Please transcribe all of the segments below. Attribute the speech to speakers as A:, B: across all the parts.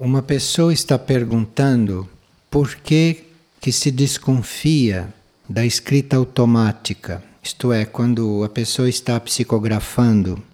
A: Uma pessoa está perguntando por que se desconfia da escrita automática, isto é, quando a pessoa está psicografando.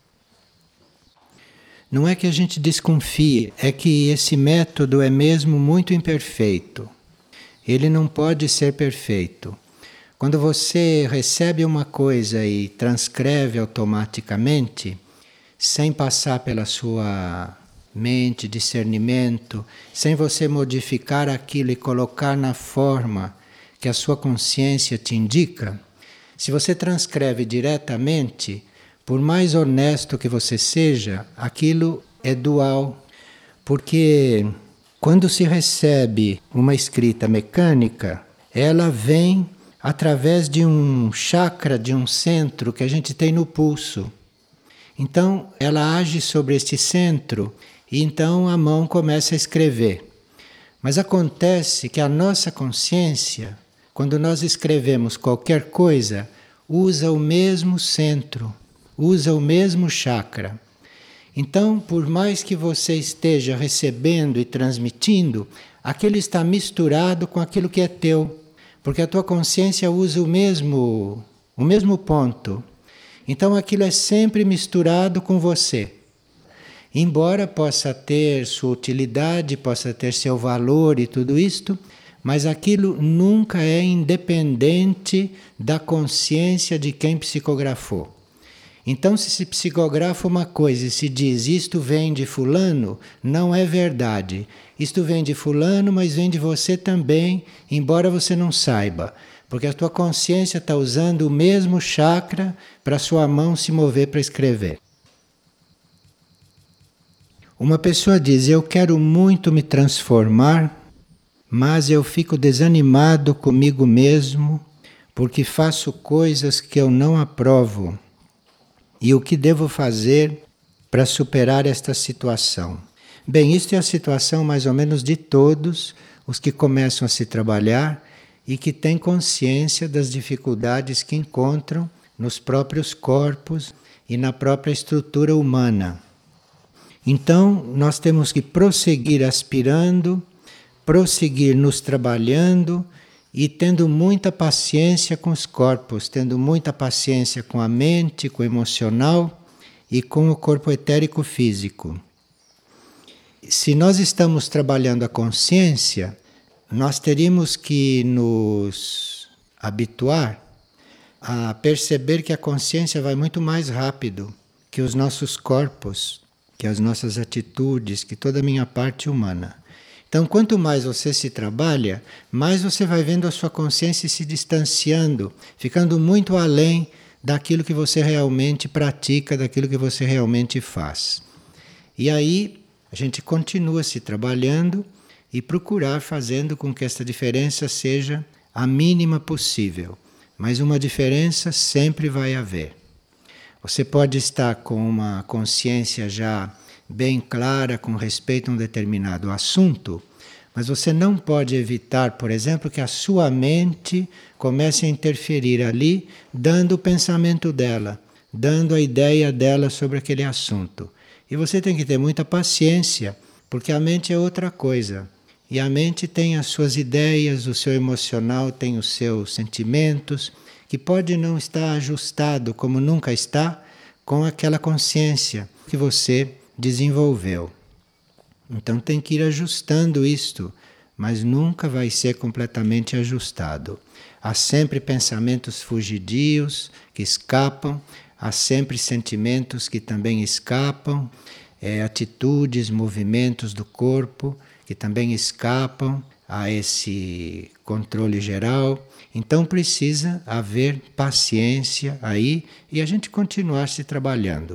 A: Não é que a gente desconfie, é que esse método é mesmo muito imperfeito. Ele não pode ser perfeito. Quando você recebe uma coisa e transcreve automaticamente, sem passar pela sua mente, discernimento, sem você modificar aquilo e colocar na forma que a sua consciência te indica, se você transcreve diretamente, por mais honesto que você seja, aquilo é dual, porque quando se recebe uma escrita mecânica, ela vem através de um chakra, de um centro que a gente tem no pulso. Então, ela age sobre este centro e então a mão começa a escrever. Mas acontece que a nossa consciência, quando nós escrevemos qualquer coisa, usa o mesmo centro, usa o mesmo chakra. Então, por mais que você esteja recebendo e transmitindo, aquilo está misturado com aquilo que é teu, porque a tua consciência usa o mesmo ponto. Então aquilo é sempre misturado com você. Embora possa ter sua utilidade, possa ter seu valor e tudo isto, mas aquilo nunca é independente da consciência de quem psicografou. Então, se se psicografa uma coisa e se diz isto vem de fulano, não é verdade. Isto vem de fulano, mas vem de você também, embora você não saiba. Porque a tua consciência está usando o mesmo chakra para a sua mão se mover para escrever. Uma pessoa diz, eu quero muito me transformar, mas eu fico desanimado comigo mesmo, porque faço coisas que eu não aprovo. E o que devo fazer para superar esta situação? Bem, isto é a situação mais ou menos de todos os que começam a se trabalhar e que têm consciência das dificuldades que encontram nos próprios corpos e na própria estrutura humana. Então, nós temos que prosseguir aspirando, prosseguir nos trabalhando e tendo muita paciência com os corpos, tendo muita paciência com a mente, com o emocional e com o corpo etérico físico. Se nós estamos trabalhando a consciência, nós teríamos que nos habituar a perceber que a consciência vai muito mais rápido que os nossos corpos, que as nossas atitudes, que toda a minha parte humana. Então, quanto mais você se trabalha, mais você vai vendo a sua consciência se distanciando, ficando muito além daquilo que você realmente pratica, daquilo que você realmente faz. E aí, a gente continua se trabalhando e procurar fazendo com que esta diferença seja a mínima possível. Mas uma diferença sempre vai haver. Você pode estar com uma consciência já bem clara com respeito a um determinado assunto, mas você não pode evitar, por exemplo, que a sua mente comece a interferir ali, dando o pensamento dela, dando a ideia dela sobre aquele assunto. E você tem que ter muita paciência, porque a mente é outra coisa. E a mente tem as suas ideias, o seu emocional tem os seus sentimentos, que pode não estar ajustado, como nunca está, com aquela consciência que você desenvolveu. Então tem que ir ajustando isto, mas nunca vai ser completamente ajustado. Há sempre pensamentos fugidios que escapam, há sempre sentimentos que também escapam, atitudes, movimentos do corpo que também escapam a esse controle geral. Então precisa haver paciência aí e a gente continuar se trabalhando.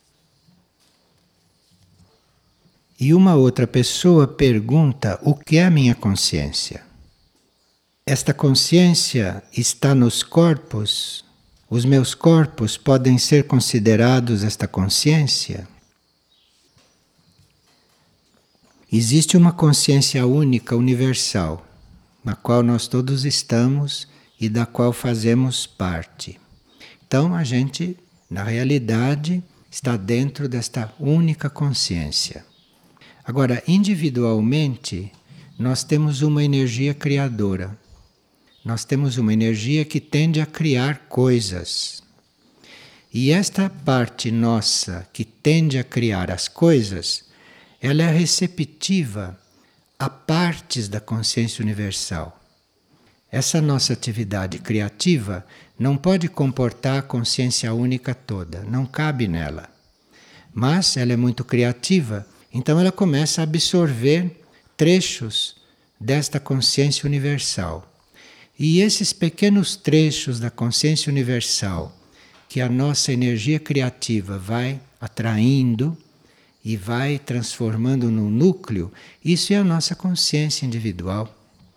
A: E uma outra pessoa pergunta o que é a minha consciência. Esta consciência está nos corpos? Os meus corpos podem ser considerados esta consciência? Existe uma consciência única, universal, na qual nós todos estamos e da qual fazemos parte. Então a gente, na realidade, está dentro desta única consciência. Agora, individualmente, nós temos uma energia criadora. Nós temos uma energia que tende a criar coisas. E esta parte nossa que tende a criar as coisas, ela é receptiva a partes da consciência universal. Essa nossa atividade criativa não pode comportar a consciência única toda, não cabe nela. Mas ela é muito criativa, então ela começa a absorver trechos desta consciência universal. E esses pequenos trechos da consciência universal que a nossa energia criativa vai atraindo e vai transformando num núcleo, isso é a nossa consciência individual.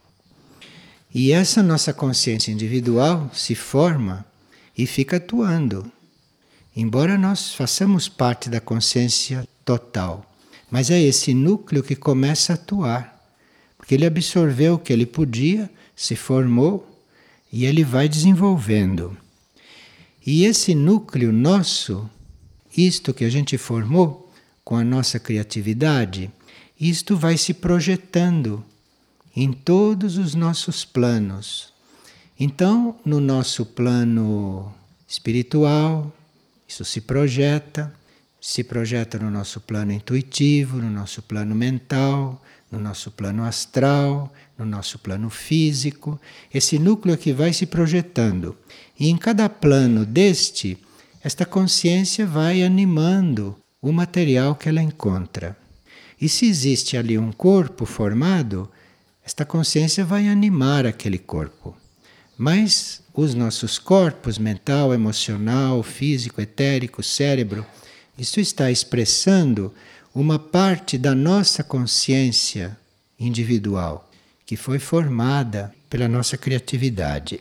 A: E essa nossa consciência individual se forma e fica atuando. Embora nós façamos parte da consciência total, mas é esse núcleo que começa a atuar, porque ele absorveu o que ele podia, se formou e ele vai desenvolvendo. E esse núcleo nosso, isto que a gente formou com a nossa criatividade, isto vai se projetando em todos os nossos planos. Então, no nosso plano espiritual, isso se projeta no nosso plano intuitivo, no nosso plano mental, no nosso plano astral, no nosso plano físico. Esse núcleo aqui vai se projetando. E em cada plano deste, esta consciência vai animando o material que ela encontra. E se existe ali um corpo formado, esta consciência vai animar aquele corpo. Mas os nossos corpos, mental, emocional, físico, etérico, cérebro, isso está expressando uma parte da nossa consciência individual, que foi formada pela nossa criatividade.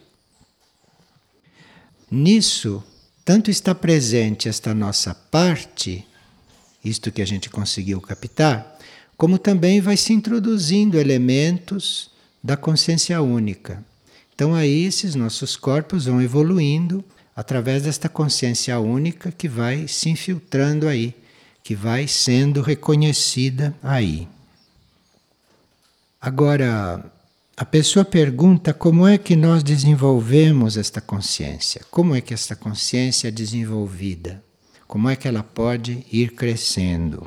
A: Nisso, tanto está presente esta nossa parte, isto que a gente conseguiu captar, como também vai se introduzindo elementos da consciência única. Então aí esses nossos corpos vão evoluindo através desta consciência única que vai se infiltrando aí, que vai sendo reconhecida aí. Agora, a pessoa pergunta como é que nós desenvolvemos esta consciência? Como é que esta consciência é desenvolvida? Como é que ela pode ir crescendo?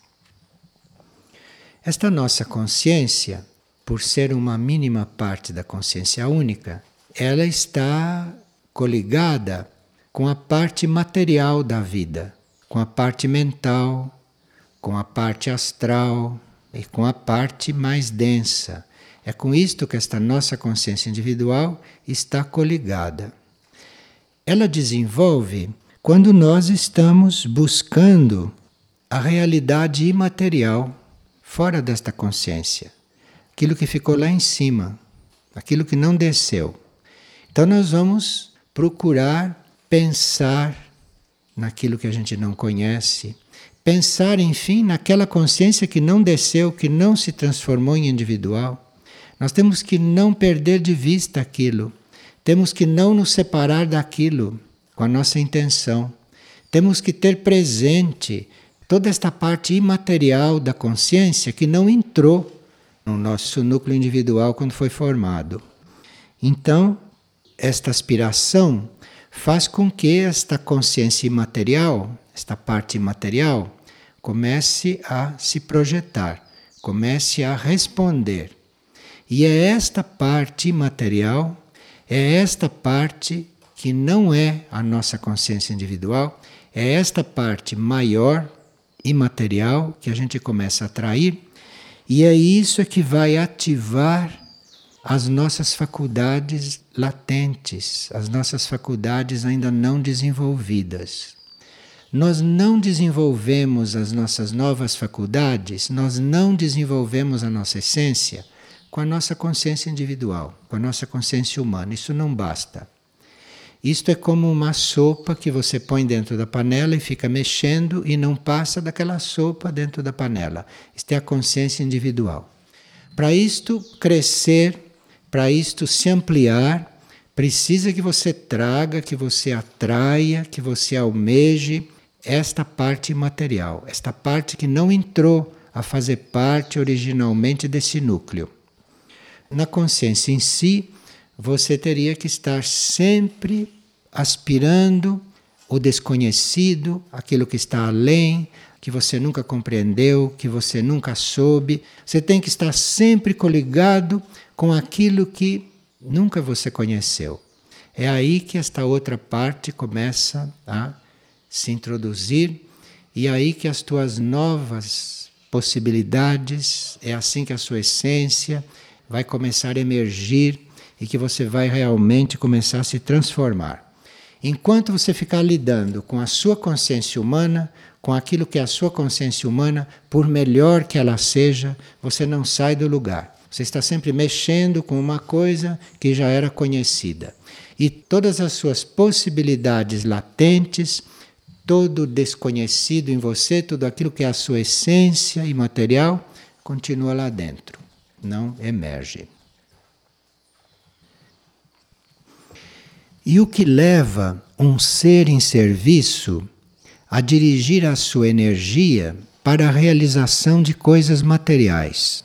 A: Esta nossa consciência, por ser uma mínima parte da consciência única, ela está coligada com a parte material da vida, com a parte mental, com a parte astral e com a parte mais densa. É com isto que esta nossa consciência individual está coligada. Ela desenvolve quando nós estamos buscando a realidade imaterial fora desta consciência, aquilo que ficou lá em cima, aquilo que não desceu. Então nós vamos procurar pensar naquilo que a gente não conhece, pensar, enfim, naquela consciência que não desceu, que não se transformou em individual. Nós temos que não perder de vista aquilo, temos que não nos separar daquilo com a nossa intenção, temos que ter presente toda esta parte imaterial da consciência que não entrou no nosso núcleo individual quando foi formado. Então, esta aspiração faz com que esta consciência imaterial, esta parte imaterial, comece a se projetar, comece a responder. E é esta parte imaterial, é esta parte que não é a nossa consciência individual, é esta parte maior, imaterial, que a gente começa a atrair, e é isso que vai ativar as nossas faculdades latentes, as nossas faculdades ainda não desenvolvidas. Nós não desenvolvemos as nossas novas faculdades, nós não desenvolvemos a nossa essência com a nossa consciência individual, com a nossa consciência humana. Isso não basta. Isto é como uma sopa que você põe dentro da panela e fica mexendo e não passa daquela sopa dentro da panela. Isto é a consciência individual. Para isto crescer, para isto se ampliar, precisa que você traga, que você atraia, que você almeje esta parte material, esta parte que não entrou a fazer parte originalmente desse núcleo. Na consciência em si, você teria que estar sempre aspirando o desconhecido, aquilo que está além, que você nunca compreendeu, que você nunca soube. Você tem que estar sempre coligado com aquilo que nunca você conheceu. É aí que esta outra parte começa a se introduzir e é aí que as tuas novas possibilidades, é assim que a sua essência vai começar a emergir e que você vai realmente começar a se transformar. Enquanto você ficar lidando com a sua consciência humana, com aquilo que é a sua consciência humana, por melhor que ela seja, você não sai do lugar. Você está sempre mexendo com uma coisa que já era conhecida. E todas as suas possibilidades latentes, todo o desconhecido em você, tudo aquilo que é a sua essência imaterial, continua lá dentro, não emerge. E o que leva um ser em serviço a dirigir a sua energia para a realização de coisas materiais?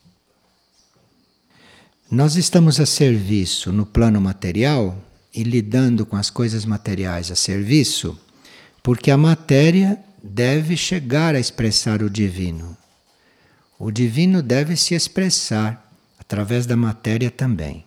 A: Nós estamos a serviço no plano material e lidando com as coisas materiais a serviço, porque a matéria deve chegar a expressar o divino. O divino deve se expressar através da matéria também.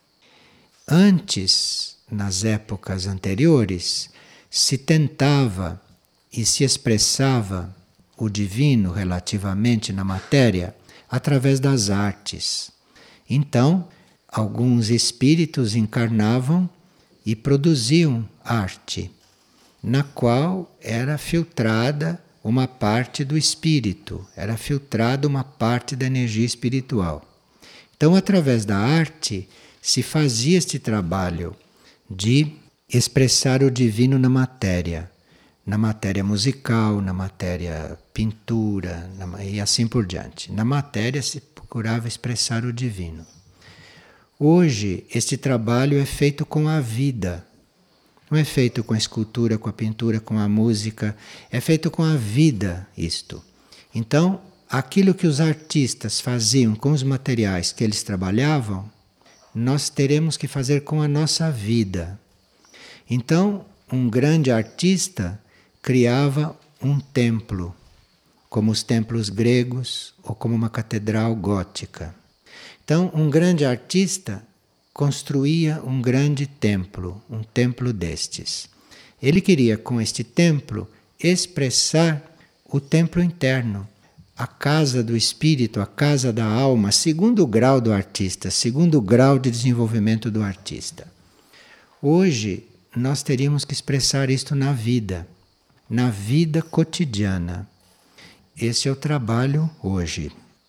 A: Antes, nas épocas anteriores, se tentava e se expressava o divino relativamente na matéria através das artes. Então, alguns espíritos encarnavam e produziam arte, na qual era filtrada uma parte do espírito, era filtrada uma parte da energia espiritual. Então, através da arte, se fazia este trabalho de expressar o divino na matéria musical, na matéria pintura e assim por diante. Na matéria se procurava expressar o divino. Hoje, este trabalho é feito com a vida. Não é feito com a escultura, com a pintura, com a música. É feito com a vida isto. Então, aquilo que os artistas faziam com os materiais que eles trabalhavam, nós teremos que fazer com a nossa vida. Então, um grande artista criava um templo, como os templos gregos ou como uma catedral gótica. Então, um grande artista construía um grande templo, um templo destes. Ele queria, com este templo, expressar o templo interno, a casa do espírito, a casa da alma, segundo o grau do artista, segundo o grau de desenvolvimento do artista. Hoje, nós teríamos que expressar isto na vida cotidiana. Esse é o trabalho hoje.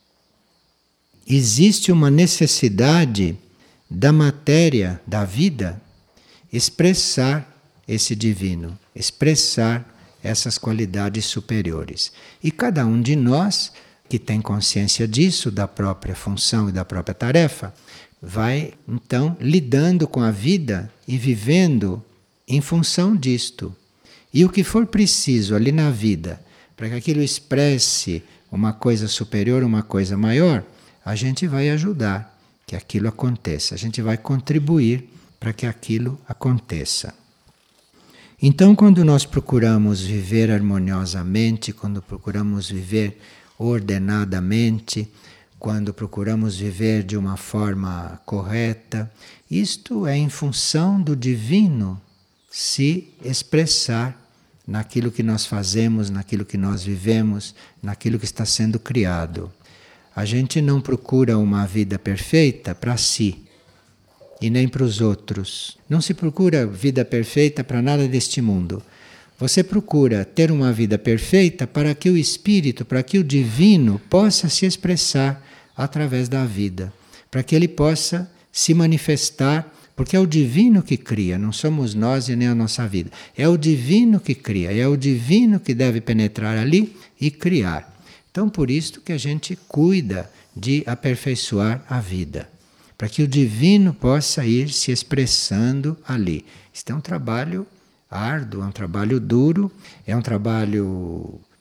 A: Existe uma necessidade da matéria, da vida, expressar esse divino, expressar essas qualidades superiores. E cada um de nós, que tem consciência disso, da própria função e da própria tarefa, vai então lidando com a vida e vivendo em função disto. E o que for preciso ali na vida, para que aquilo expresse uma coisa superior, uma coisa maior, a gente vai ajudar que aquilo aconteça. A gente vai contribuir para que aquilo aconteça. Então, quando nós procuramos viver harmoniosamente, quando procuramos viver ordenadamente, quando procuramos viver de uma forma correta, isto é em função do divino se expressar naquilo que nós fazemos, naquilo que nós vivemos, naquilo que está sendo criado. A gente não procura uma vida perfeita para si e nem para os outros. Não se procura vida perfeita para nada deste mundo. Você procura ter uma vida perfeita para que o espírito, para que o divino possa se expressar através da vida, para que ele possa se manifestar, porque é o divino que cria, não somos nós e nem a nossa vida. É o divino que cria, é o divino que deve penetrar ali e criar. Então, por isso que a gente cuida de aperfeiçoar a vida, para que o divino possa ir se expressando ali. Isto é um trabalho árduo, é um trabalho duro, é um trabalho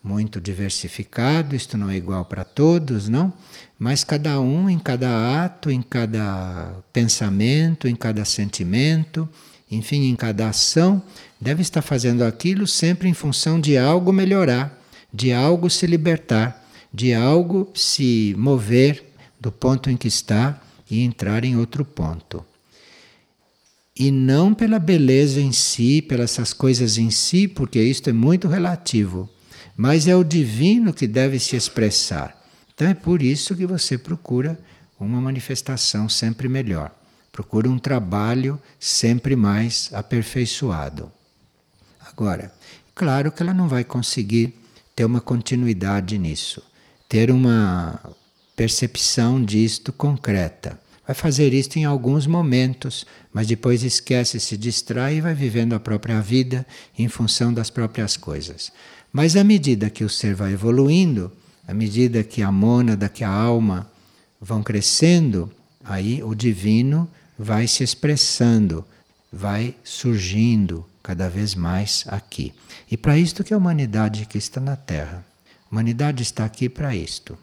A: muito diversificado, isto não é igual para todos, não? Mas cada um, em cada ato, em cada pensamento, em cada sentimento, enfim, em cada ação, deve estar fazendo aquilo sempre em função de algo melhorar, de algo se libertar, de algo se mover do ponto em que está e entrar em outro ponto. E não pela beleza em si, pelas essas coisas em si, porque isto é muito relativo, mas é o divino que deve se expressar. Então é por isso que você procura uma manifestação sempre melhor. Procura um trabalho sempre mais aperfeiçoado. Agora, claro que ela não vai conseguir ter uma continuidade nisso, ter uma percepção disto concreta. Vai fazer isto em alguns momentos, mas depois esquece, se distrai e vai vivendo a própria vida em função das próprias coisas. Mas à medida que o ser vai evoluindo, à medida que a mônada, que a alma vão crescendo, aí o divino vai se expressando, vai surgindo cada vez mais aqui. E para isto que a humanidade que está na Terra. A humanidade está aqui para isto.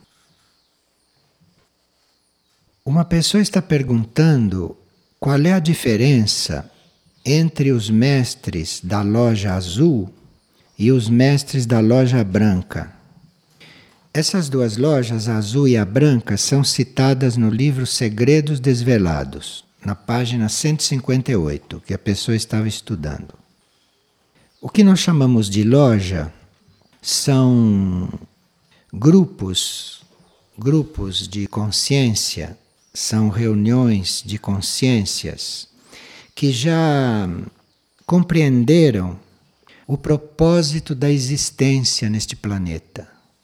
A: Uma pessoa está perguntando qual é a diferença entre os mestres da loja azul e os mestres da loja branca. Essas duas lojas, a azul e a branca, são citadas no livro Segredos Desvelados, na página 158, que a pessoa estava estudando. O que nós chamamos de loja são grupos de consciência, são reuniões de consciências que já compreenderam o propósito da existência neste planeta.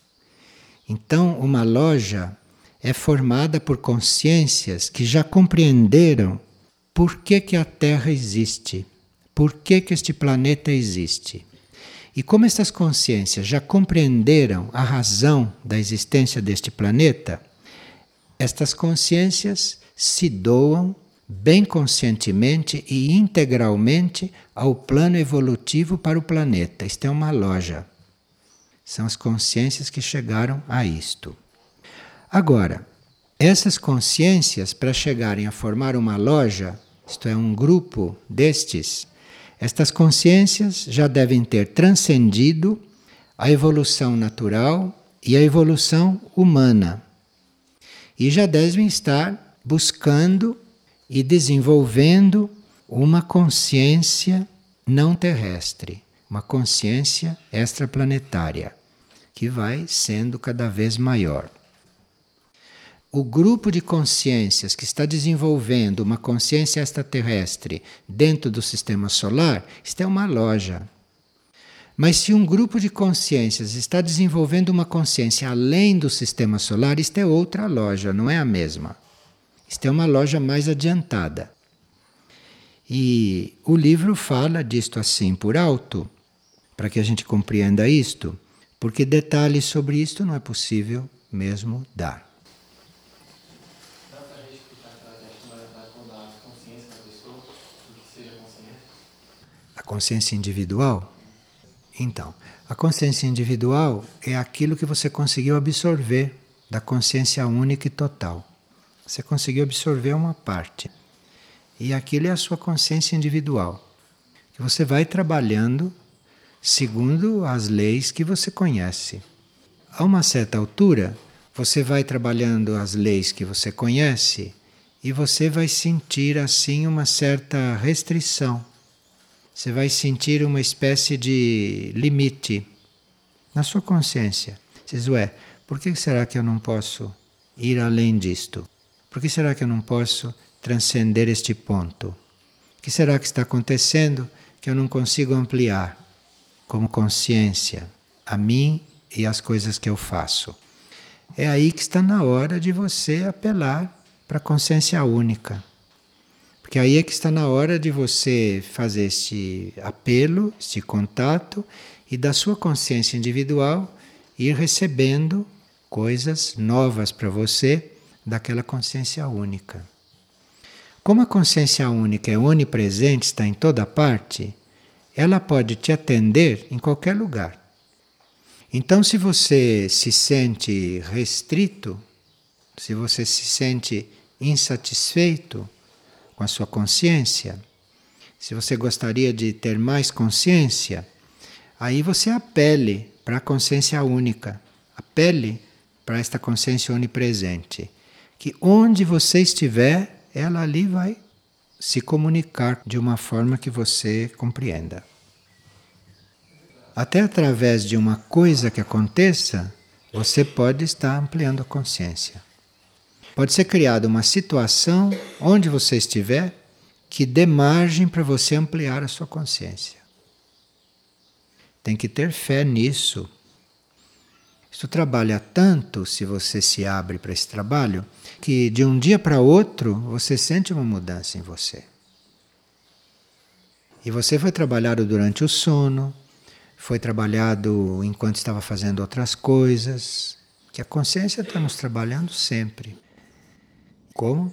A: Então, uma loja é formada por consciências que já compreenderam por que a Terra existe, por que este planeta existe. E como estas consciências já compreenderam a razão da existência deste planeta, estas consciências se doam bem conscientemente e integralmente ao plano evolutivo para o planeta. Isto é uma loja. São as consciências que chegaram a isto. Agora, essas consciências, para chegarem a formar uma loja, isto é, um grupo destes, estas consciências já devem ter transcendido a evolução natural e a evolução humana. E já devem estar buscando e desenvolvendo uma consciência não terrestre, uma consciência extraplanetária, que vai sendo cada vez maior. O grupo de consciências que está desenvolvendo uma consciência extraterrestre dentro do sistema solar, isto é uma loja. Mas se um grupo de consciências está desenvolvendo uma consciência além do sistema solar, isto é outra loja, não é a mesma. Isto é uma loja mais adiantada. E o livro fala disto assim por alto, para que a gente compreenda isto, porque detalhes sobre isto não é possível mesmo dar.
B: Dá para a gente explicar a questão da consciência da pessoa, do que seja consciência?
A: A consciência individual? Então, a consciência individual é aquilo que você conseguiu absorver da consciência única e total. Você conseguiu absorver uma parte. E aquilo é a sua consciência individual, que você vai trabalhando segundo as leis que você conhece. A uma certa altura, você vai trabalhando as leis que você conhece e você vai sentir assim uma certa restrição. Você vai sentir uma espécie de limite na sua consciência. Você diz, ué, por que será que eu não posso ir além disto? Por que será que eu não posso transcender este ponto? O que será que está acontecendo que eu não consigo ampliar como consciência a mim e as coisas que eu faço? É aí que está na hora de você apelar para a consciência única. Porque aí é que está na hora de você fazer este apelo, este contato, e da sua consciência individual ir recebendo coisas novas para você daquela consciência única. Como a consciência única é onipresente, está em toda parte, ela pode te atender em qualquer lugar. Então, se você se sente restrito, se você se sente insatisfeito com a sua consciência, se você gostaria de ter mais consciência, aí você apele para a consciência única, apele para esta consciência onipresente, que onde você estiver, ela ali vai se comunicar de uma forma que você compreenda. Até através de uma coisa que aconteça, você pode estar ampliando a consciência. Pode ser criada uma situação onde você estiver que dê margem para você ampliar a sua consciência. Tem que ter fé nisso. Isso trabalha tanto, se você se abre para esse trabalho, que de um dia para outro você sente uma mudança em você. E você foi trabalhado durante o sono, foi trabalhado enquanto estava fazendo outras coisas, que a consciência está nos trabalhando sempre. Como?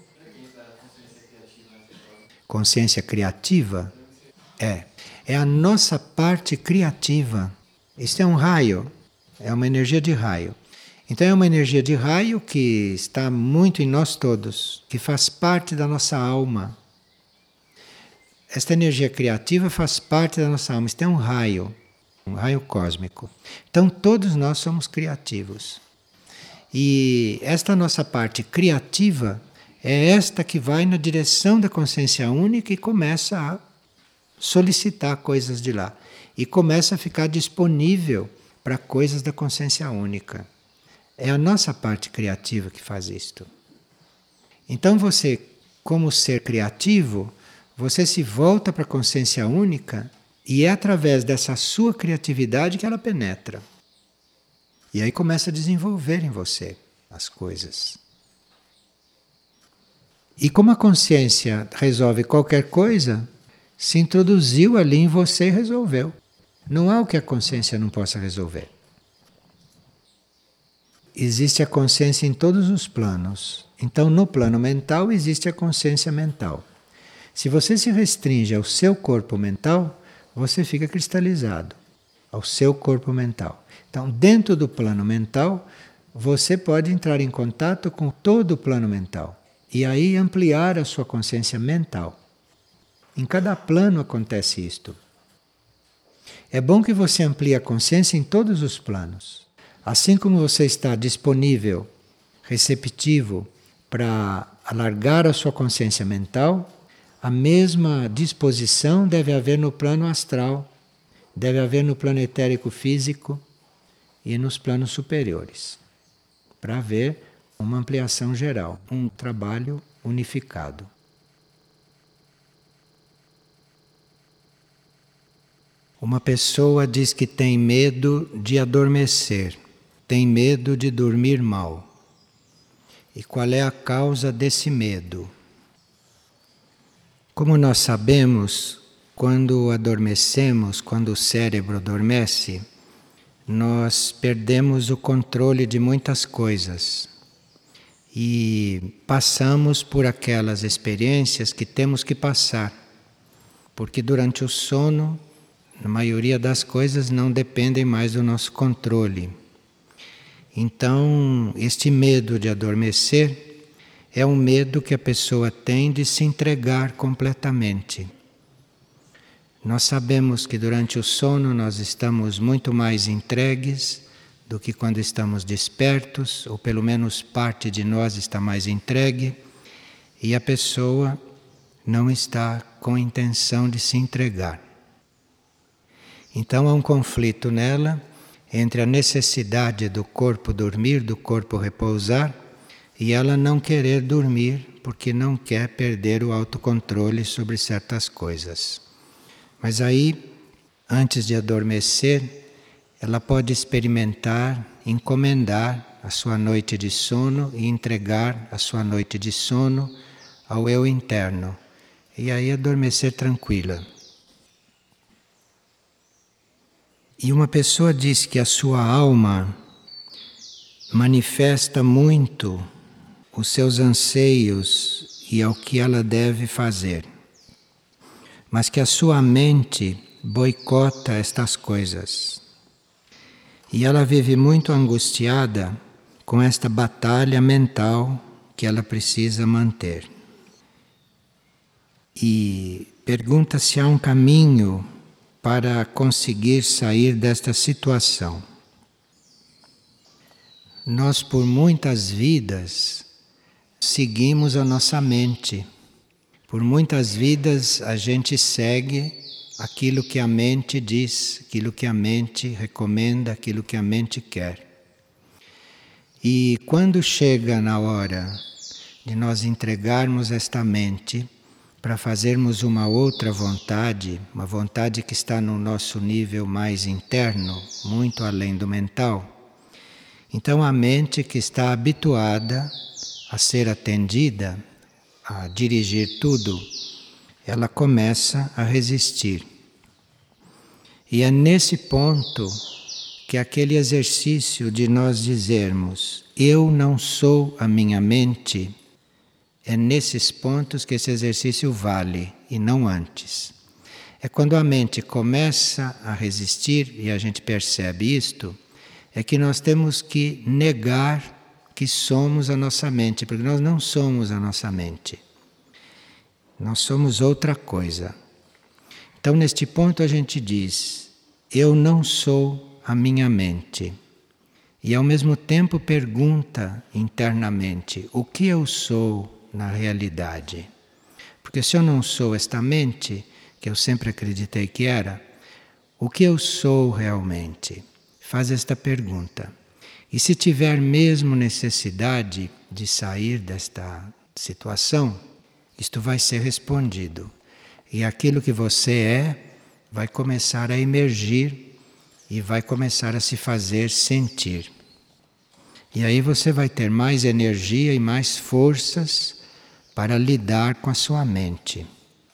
A: Consciência criativa? É a nossa parte criativa. Isto é um raio, é uma energia de raio. Então é uma energia de raio que está muito em nós todos, que faz parte da nossa alma. Esta energia criativa faz parte da nossa alma. Isto é um raio cósmico. Então todos nós somos criativos. E esta nossa parte criativa é esta que vai na direção da consciência única e começa a solicitar coisas de lá. E começa a ficar disponível para coisas da consciência única. É a nossa parte criativa que faz isto. Então você, como ser criativo, você se volta para a consciência única e é através dessa sua criatividade que ela penetra. E aí começa a desenvolver em você as coisas. E como a consciência resolve qualquer coisa, se introduziu ali em você e resolveu. Não há o que a consciência não possa resolver. Existe a consciência em todos os planos. Então, no plano mental, existe a consciência mental. Se você se restringe ao seu corpo mental, você fica cristalizado ao seu corpo mental. Então, dentro do plano mental, você pode entrar em contato com todo o plano mental e aí ampliar a sua consciência mental. Em cada plano acontece isto. É bom que você amplie a consciência em todos os planos. Assim como você está disponível, receptivo para alargar a sua consciência mental, a mesma disposição deve haver no plano astral, deve haver no plano etérico físico e nos planos superiores, para haver uma ampliação geral, um trabalho unificado. Uma pessoa diz que tem medo de adormecer, tem medo de dormir mal. E qual é a causa desse medo? Como nós sabemos, quando adormecemos, quando o cérebro adormece, nós perdemos o controle de muitas coisas e passamos por aquelas experiências que temos que passar, porque durante o sono, a maioria das coisas não dependem mais do nosso controle. Então, este medo de adormecer é um medo que a pessoa tem de se entregar completamente. Nós sabemos que durante o sono nós estamos muito mais entregues do que quando estamos despertos, ou pelo menos parte de nós está mais entregue, e a pessoa não está com intenção de se entregar. Então há um conflito nela entre a necessidade do corpo dormir, do corpo repousar, e ela não querer dormir porque não quer perder o autocontrole sobre certas coisas. Mas aí, antes de adormecer, ela pode experimentar, encomendar a sua noite de sono e entregar a sua noite de sono ao eu interno. E aí adormecer tranquila. E uma pessoa diz que a sua alma manifesta muito os seus anseios e ao que ela deve fazer, mas que a sua mente boicota estas coisas. E ela vive muito angustiada com esta batalha mental que ela precisa manter. E pergunta se há um caminho para conseguir sair desta situação. Nós, por muitas vidas, seguimos a nossa mente. Por muitas vidas, a gente segue aquilo que a mente diz, aquilo que a mente recomenda, aquilo que a mente quer. E quando chega na hora de nós entregarmos esta mente para fazermos uma outra vontade, uma vontade que está no nosso nível mais interno, muito além do mental, então a mente que está habituada a ser atendida, a dirigir tudo, ela começa a resistir. E é nesse ponto que aquele exercício de nós dizermos eu não sou a minha mente, é nesses pontos que esse exercício vale e não antes. É quando a mente começa a resistir e a gente percebe isto, é que nós temos que negar que somos a nossa mente, porque nós não somos a nossa mente. Nós somos outra coisa. Então, neste ponto a gente diz, eu não sou a minha mente. E ao mesmo tempo pergunta internamente, o que eu sou na realidade? Porque se eu não sou esta mente, que eu sempre acreditei que era, o que eu sou realmente? Faz esta pergunta. E se tiver mesmo necessidade de sair desta situação, isto vai ser respondido. E aquilo que você é vai começar a emergir e vai começar a se fazer sentir. E aí você vai ter mais energia e mais forças para lidar com a sua mente.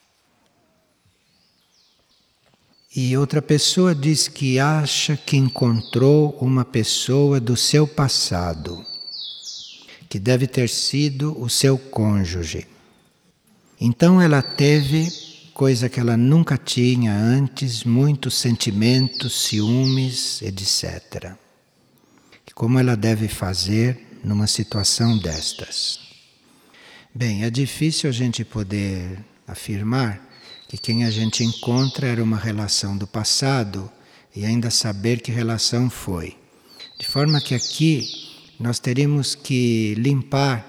A: E outra pessoa diz que acha que encontrou uma pessoa do seu passado, que deve ter sido o seu cônjuge. Então ela teve, coisa que ela nunca tinha antes, muitos sentimentos, ciúmes, etc. E como ela deve fazer numa situação destas? Bem, é difícil a gente poder afirmar que quem a gente encontra era uma relação do passado e ainda saber que relação foi. De forma que aqui nós teríamos que limpar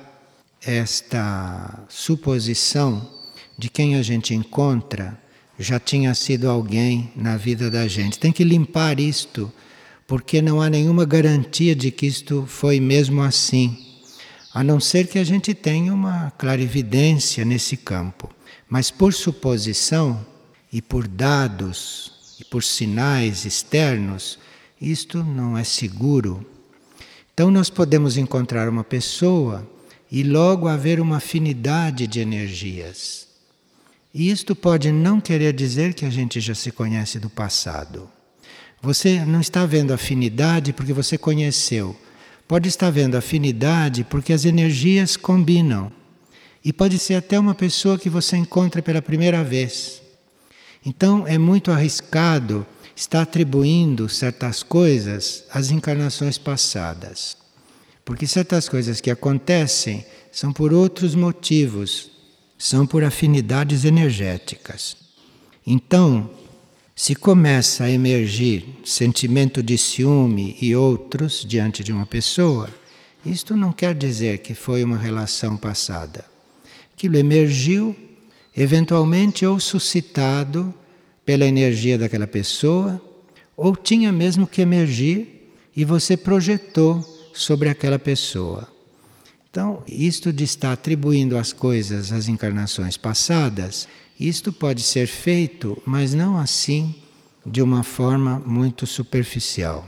A: esta suposição de quem a gente encontra já tinha sido alguém na vida da gente. Tem que limpar isto, porque não há nenhuma garantia de que isto foi mesmo assim, a não ser que a gente tenha uma clarividência nesse campo. Mas por suposição e por dados e por sinais externos, isto não é seguro. Então nós podemos encontrar uma pessoa e logo haver uma afinidade de energias. E isto pode não querer dizer que a gente já se conhece do passado. Você não está vendo afinidade porque você conheceu. Pode estar vendo afinidade porque as energias combinam. E pode ser até uma pessoa que você encontra pela primeira vez. Então é muito arriscado estar atribuindo certas coisas às encarnações passadas. Porque certas coisas que acontecem são por outros motivos, são por afinidades energéticas. Então, se começa a emergir sentimento de ciúme e outros diante de uma pessoa, isto não quer dizer que foi uma relação passada. Aquilo emergiu, eventualmente ou suscitado pela energia daquela pessoa, ou tinha mesmo que emergir e você projetou sobre aquela pessoa. Então, isto de estar atribuindo as coisas às encarnações passadas, isto pode ser feito, mas não assim, de uma forma muito superficial.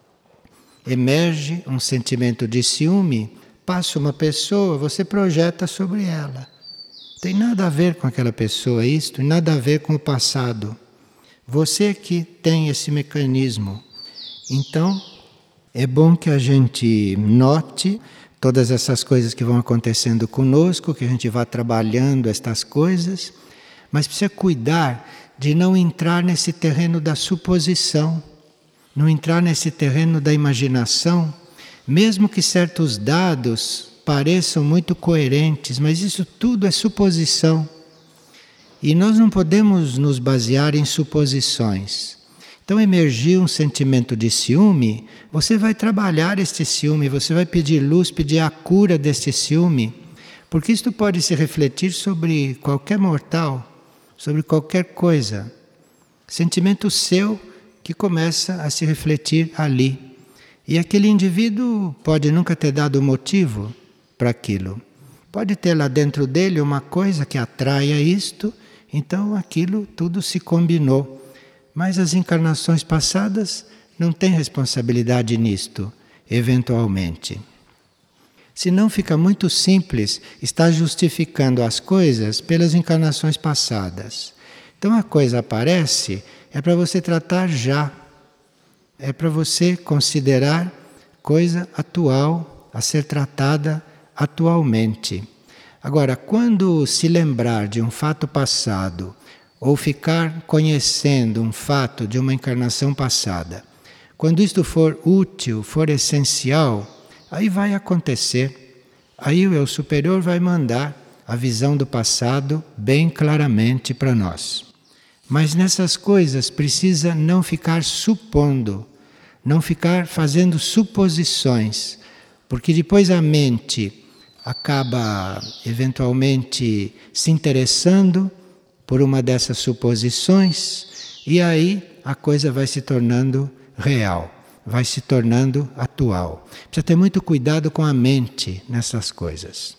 A: Emerge um sentimento de ciúme, passa uma pessoa, você projeta sobre ela. Tem nada a ver com aquela pessoa isto, e nada a ver com o passado. Você que tem esse mecanismo. Então, é bom que a gente note todas essas coisas que vão acontecendo conosco, que a gente vá trabalhando estas coisas, mas precisa cuidar de não entrar nesse terreno da suposição. não entrar nesse terreno da imaginação, mesmo que certos dados pareçam muito coerentes, mas isso tudo é suposição. E nós não podemos nos basear em suposições. Então, emergiu um sentimento de ciúme, você vai trabalhar este ciúme, você vai pedir luz, pedir a cura deste ciúme, porque isto pode se refletir sobre qualquer mortal, sobre qualquer coisa. Sentimento seu que começa a se refletir ali. E aquele indivíduo pode nunca ter dado motivo para aquilo. Pode ter lá dentro dele uma coisa que atraia isto, então aquilo tudo se combinou. Mas as encarnações passadas não têm responsabilidade nisto, eventualmente. Senão fica muito simples estar justificando as coisas pelas encarnações passadas. Então a coisa aparece, é para você tratar já. É para você considerar coisa atual, a ser tratada atualmente. Agora, quando se lembrar de um fato passado, ou ficar conhecendo um fato de uma encarnação passada, quando isto for útil, for essencial, aí vai acontecer. Aí o eu superior vai mandar a visão do passado bem claramente para nós. Mas nessas coisas precisa não ficar supondo, não ficar fazendo suposições, porque depois a mente acaba eventualmente se interessando por uma dessas suposições e aí a coisa vai se tornando real, vai se tornando atual. Precisa ter muito cuidado com a mente nessas coisas.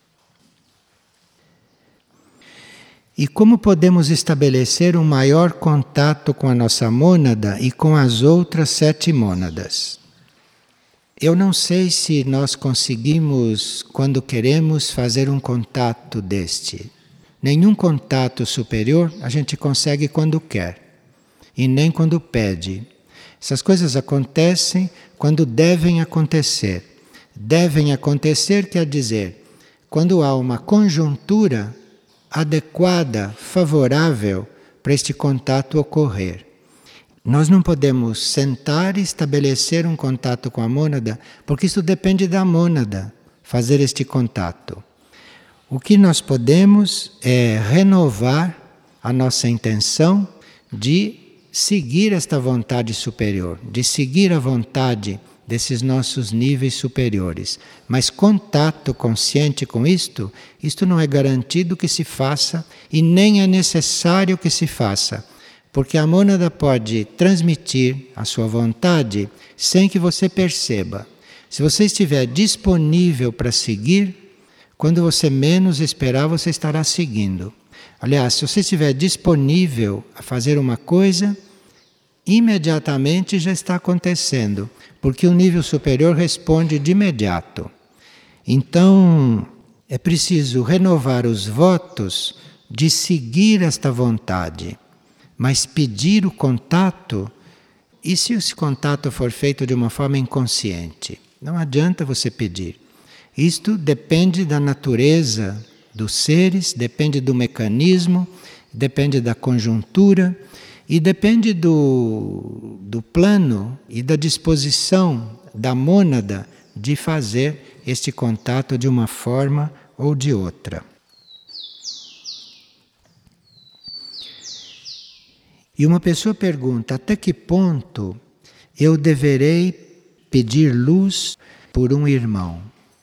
A: E como podemos estabelecer um maior contato com a nossa mônada e com as outras 7 mônadas? Eu não sei se nós conseguimos, quando queremos, fazer um contato deste. Nenhum contato superior a gente consegue quando quer, e nem quando pede. Essas coisas acontecem quando devem acontecer. Devem acontecer quer dizer, quando há uma conjuntura adequada, favorável para este contato ocorrer. Nós não podemos sentar e estabelecer um contato com a mônada, porque isso depende da mônada, fazer este contato. O que nós podemos é renovar a nossa intenção de seguir esta vontade superior, de seguir a vontade desses nossos níveis superiores. Mas contato consciente com isto não é garantido que se faça e nem é necessário que se faça. Porque a mônada pode transmitir a sua vontade sem que você perceba. Se você estiver disponível para seguir, quando você menos esperar, você estará seguindo. Aliás, se você estiver disponível a fazer uma coisa, imediatamente já está acontecendo, porque o nível superior responde de imediato. Então, é preciso renovar os votos de seguir esta vontade. Mas pedir o contato, e se esse contato for feito de uma forma inconsciente? Não adianta você pedir. Isto depende da natureza dos seres, depende do mecanismo, depende da conjuntura e depende do plano e da disposição da mônada de fazer este contato de uma forma ou de outra. E uma pessoa pergunta, até que ponto eu deverei pedir luz por um irmão?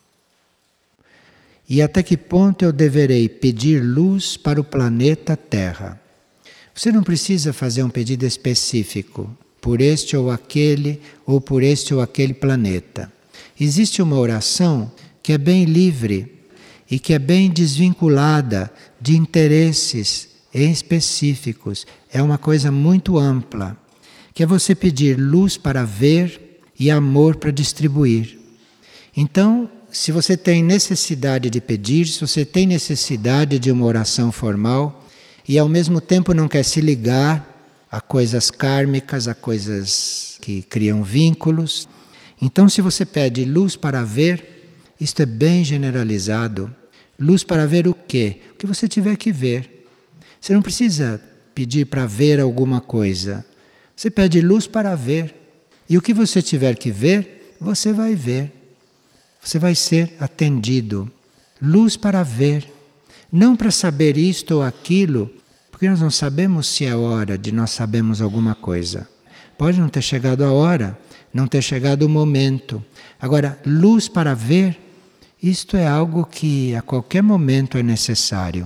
A: E até que ponto eu deverei pedir luz para o planeta Terra? Você não precisa fazer um pedido específico por este ou por este ou aquele planeta. Existe uma oração que é bem livre e que é bem desvinculada de interesses específicos. É uma coisa muito ampla, que é você pedir luz para ver e amor para distribuir. Então, se você tem necessidade de pedir, se você tem necessidade de uma oração formal e ao mesmo tempo não quer se ligar a coisas kármicas, a coisas que criam vínculos, então se você pede luz para ver, isto é bem generalizado. Luz para ver o quê? O que você tiver que ver. Você não precisa pedir para ver alguma coisa. Você pede luz para ver. E o que você tiver que ver, você vai ver. Você vai ser atendido. Luz para ver. Não para saber isto ou aquilo, porque nós não sabemos se é hora de nós sabermos alguma coisa. Pode não ter chegado a hora, não ter chegado o momento. Agora, luz para ver, isto é algo que a qualquer momento é necessário.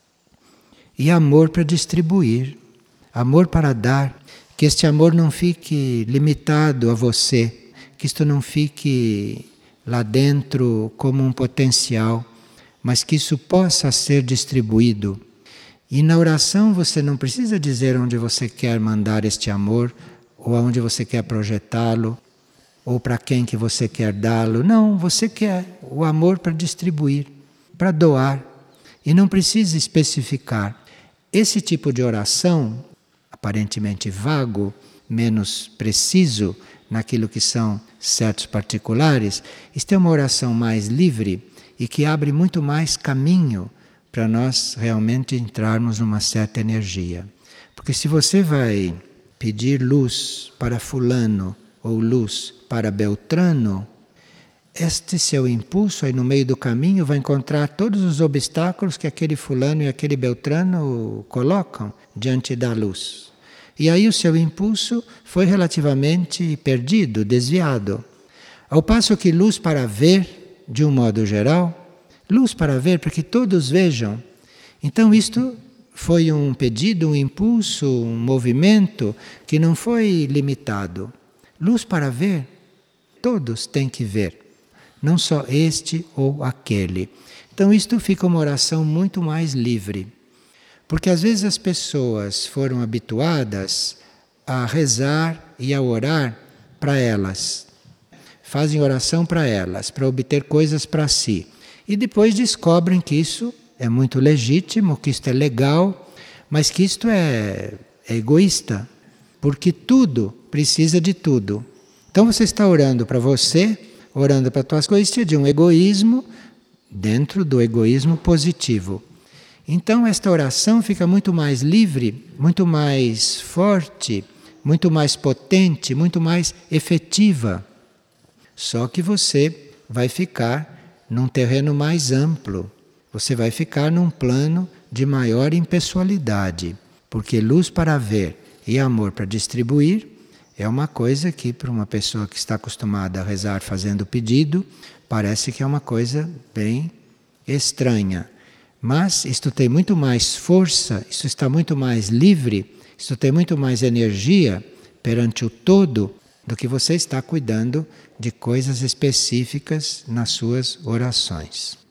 A: E amor para distribuir, amor para dar, que este amor não fique limitado a você, que isto não fique lá dentro como um potencial, mas que isso possa ser distribuído. E na oração você não precisa dizer onde você quer mandar este amor, ou aonde você quer projetá-lo, ou para quem que você quer dá-lo. Não, você quer o amor para distribuir, para doar. E não precisa especificar. Esse tipo de oração, aparentemente vago, menos preciso naquilo que são certos particulares, isto é uma oração mais livre e que abre muito mais caminho para nós realmente entrarmos numa certa energia. Porque se você vai pedir luz para fulano ou luz para Beltrano, este seu impulso aí no meio do caminho vai encontrar todos os obstáculos que aquele fulano e aquele Beltrano colocam diante da luz. E aí o seu impulso foi relativamente perdido, desviado. Ao passo que luz para ver, de um modo geral, luz para ver para que todos vejam. Então isto foi um pedido, um impulso, um movimento que não foi limitado. Luz para ver, todos têm que ver. Não só este ou aquele. Então isto fica uma oração muito mais livre. Porque às vezes as pessoas foram habituadas a rezar e a orar para elas. Fazem oração para elas, para obter coisas para si. E depois descobrem que isso é muito legítimo, que isto é legal, mas que isto é egoísta. Porque tudo precisa de tudo. Então você está orando para você, orando para as tuas coisas, isso é de um egoísmo dentro do egoísmo positivo. Então esta oração fica muito mais livre, muito mais forte, muito mais potente, muito mais efetiva. Só que você vai ficar num terreno mais amplo. Você vai ficar num plano de maior impessoalidade. Porque luz para ver e amor para distribuir é uma coisa que para uma pessoa que está acostumada a rezar fazendo pedido, parece que é uma coisa bem estranha. Mas isto tem muito mais força, isto está muito mais livre, isto tem muito mais energia perante o todo do que você está cuidando de coisas específicas nas suas orações.